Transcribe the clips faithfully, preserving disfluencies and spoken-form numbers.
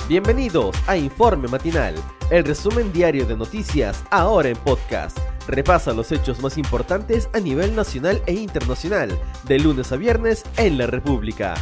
Bienvenidos a Informe Matinal, el resumen diario de noticias ahora en podcast. Repasa los hechos más importantes a nivel nacional e internacional, de lunes a viernes en la República.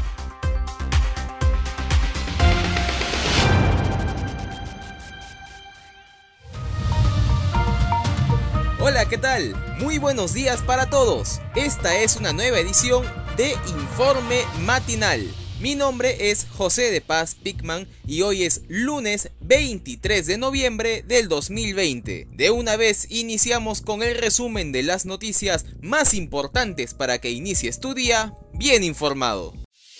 Hola, ¿qué tal? Muy buenos días para todos. Esta es una nueva edición de Informe Matinal. Mi nombre es José de Paz Pickman y hoy es lunes veintitrés de noviembre del dos mil veinte. De una vez iniciamos con el resumen de las noticias más importantes para que inicies tu día bien informado.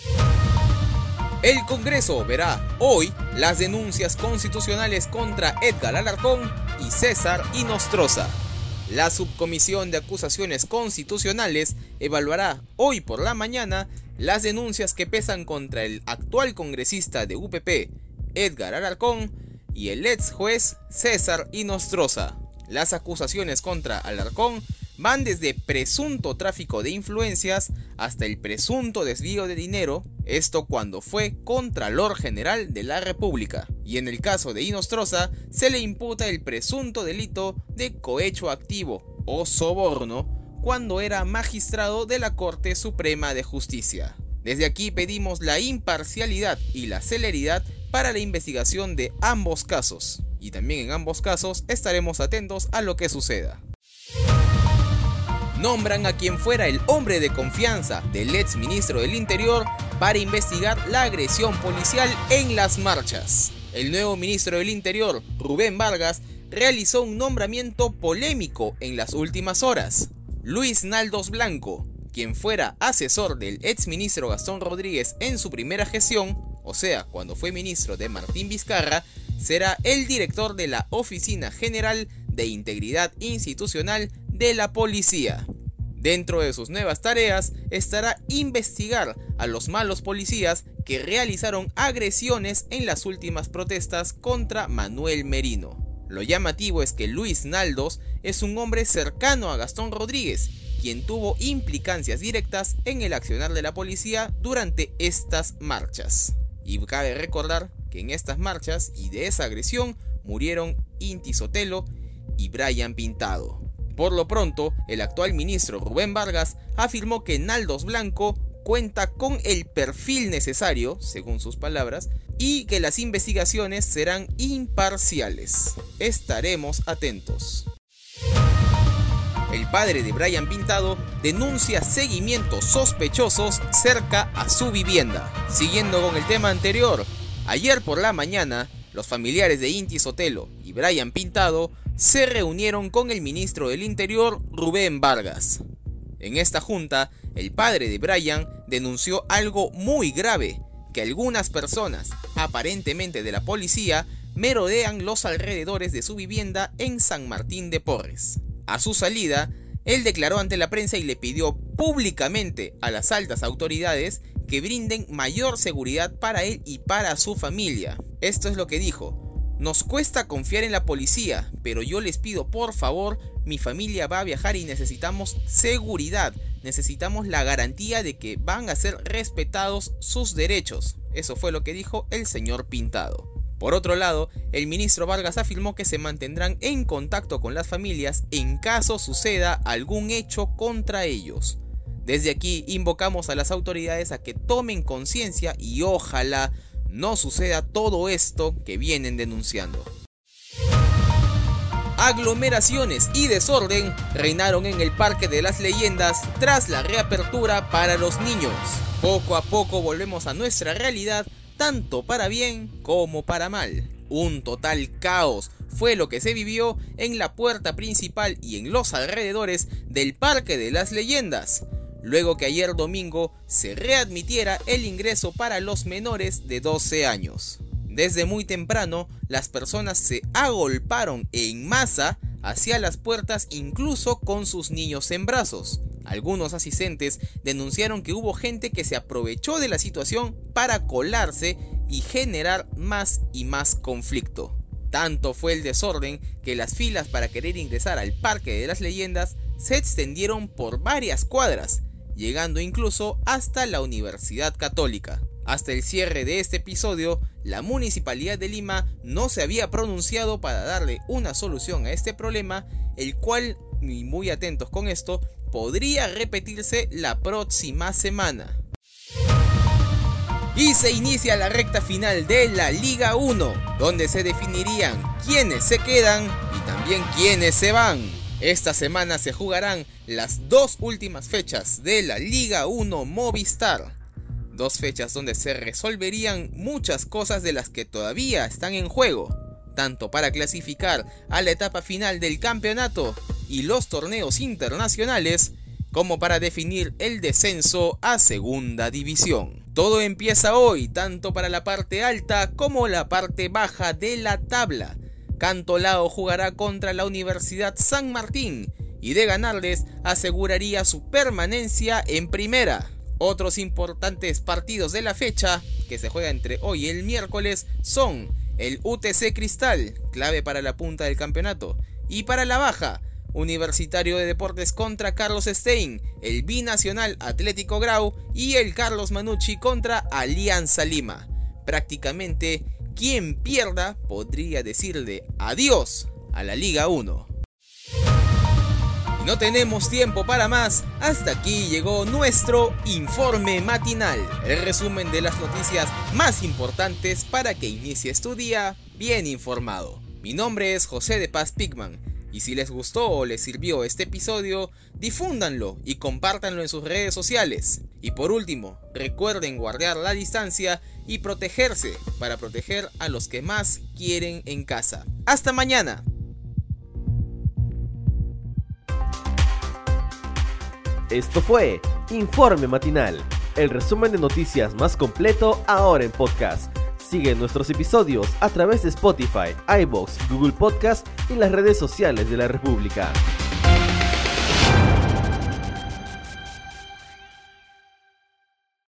El Congreso verá hoy las denuncias constitucionales contra Edgar Alarcón y César Inostroza. La Subcomisión de Acusaciones Constitucionales evaluará hoy por la mañana las denuncias que pesan contra el actual congresista de U P P, Edgar Alarcón, y el ex juez César Inostroza. Las acusaciones contra Alarcón van desde presunto tráfico de influencias hasta el presunto desvío de dinero, esto cuando fue Contralor General de la República. Y en el caso de Inostroza se le imputa el presunto delito de cohecho activo o soborno cuando era magistrado de la Corte Suprema de Justicia. Desde aquí pedimos la imparcialidad y la celeridad para la investigación de ambos casos, y también en ambos casos estaremos atentos a lo que suceda. Nombran a quien fuera el hombre de confianza del ex ministro del Interior para investigar la agresión policial en las marchas. El nuevo ministro del Interior, Rubén Vargas, realizó un nombramiento polémico en las últimas horas. Luis Naldos Blanco, quien fuera asesor del ex ministro Gastón Rodríguez en su primera gestión, o sea, cuando fue ministro de Martín Vizcarra, será el director de la Oficina General de Integridad Institucional de la Policía. Dentro de sus nuevas tareas estará investigar a los malos policías que realizaron agresiones en las últimas protestas contra Manuel Merino. Lo llamativo es que Luis Naldos es un hombre cercano a Gastón Rodríguez, quien tuvo implicancias directas en el accionar de la policía durante estas marchas. Y cabe recordar que en estas marchas y de esa agresión murieron Inti Sotelo y Brian Pintado. Por lo pronto, el actual ministro Rubén Vargas afirmó que Naldos Blanco cuenta con el perfil necesario, según sus palabras, y que las investigaciones serán imparciales. Estaremos atentos. El padre de Brian Pintado denuncia seguimientos sospechosos cerca a su vivienda. Siguiendo con el tema anterior, ayer por la mañana, los familiares de Inti Sotelo y Brian Pintado se reunieron con el ministro del Interior, Rubén Vargas. En esta junta, el padre de Brian denunció algo muy grave, que algunas personas, aparentemente de la policía, merodean los alrededores de su vivienda en San Martín de Porres. A su salida, él declaró ante la prensa y le pidió públicamente a las altas autoridades que brinden mayor seguridad para él y para su familia. Esto es lo que dijo: nos cuesta confiar en la policía, pero yo les pido por favor, mi familia va a viajar y necesitamos seguridad, necesitamos la garantía de que van a ser respetados sus derechos. Eso fue lo que dijo el señor Pintado. Por otro lado, el ministro Vargas afirmó que se mantendrán en contacto con las familias en caso suceda algún hecho contra ellos. Desde aquí invocamos a las autoridades a que tomen conciencia y ojalá no suceda todo esto que vienen denunciando. Aglomeraciones y desorden reinaron en el Parque de las Leyendas tras la reapertura para los niños. Poco a poco volvemos a nuestra realidad, tanto para bien como para mal. Un total caos fue lo que se vivió en la puerta principal y en los alrededores del Parque de las Leyendas, luego que ayer domingo se readmitiera el ingreso para los menores de doce años. Desde muy temprano, las personas se agolparon en masa hacia las puertas, incluso con sus niños en brazos. Algunos asistentes denunciaron que hubo gente que se aprovechó de la situación para colarse y generar más y más conflicto. Tanto fue el desorden que las filas para querer ingresar al Parque de las Leyendas se extendieron por varias cuadras, llegando incluso hasta la Universidad Católica. Hasta el cierre de este episodio, la Municipalidad de Lima no se había pronunciado para darle una solución a este problema, el cual, y muy atentos con esto, podría repetirse la próxima semana. Y se inicia la recta final de la Liga uno, donde se definirían quiénes se quedan y también quiénes se van. Esta semana se jugarán las dos últimas fechas de la Liga uno Movistar. Dos fechas donde se resolverían muchas cosas de las que todavía están en juego, tanto para clasificar a la etapa final del campeonato y los torneos internacionales, como para definir el descenso a segunda división. Todo empieza hoy, tanto para la parte alta como la parte baja de la tabla. Cantolao jugará contra la Universidad San Martín y de ganarles aseguraría su permanencia en primera. Otros importantes partidos de la fecha, que se juega entre hoy y el miércoles, son el U T C Cristal, clave para la punta del campeonato, y para la baja, Universitario de Deportes contra Carlos Stein, el Binacional Atlético Grau y el Carlos Manucci contra Alianza Lima. Prácticamente, quien pierda podría decirle adiós a la Liga uno. No tenemos tiempo para más, hasta aquí llegó nuestro informe matinal, el resumen de las noticias más importantes para que inicies tu día bien informado. Mi nombre es José de Paz Pigman, y si les gustó o les sirvió este episodio, difúndanlo y compártanlo en sus redes sociales. Y por último, recuerden guardar la distancia y protegerse para proteger a los que más quieren en casa. ¡Hasta mañana! Esto fue Informe Matinal, el resumen de noticias más completo ahora en podcast. Sigue nuestros episodios a través de Spotify, iVoox, Google Podcast y las redes sociales de la República.